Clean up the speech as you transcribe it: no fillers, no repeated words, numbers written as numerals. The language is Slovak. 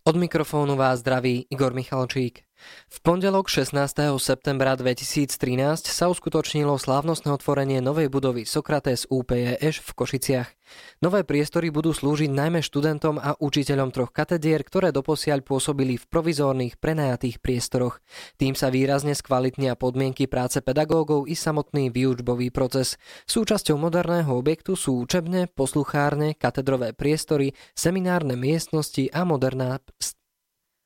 Od mikrofónu vás zdraví Igor Michalčík. V pondelok 16. septembra 2013 sa uskutočnilo slávnostné otvorenie novej budovy Sokrates UPEŠ v Košiciach. Nové priestory budú slúžiť najmä študentom a učiteľom troch katedier, ktoré doposiaľ pôsobili v provizórnych prenajatých priestoroch. Tým sa výrazne skvalitnia podmienky práce pedagógov i samotný výučbový proces. Súčasťou moderného objektu sú učebne, posluchárne, katedrové priestory, seminárne miestnosti a moderná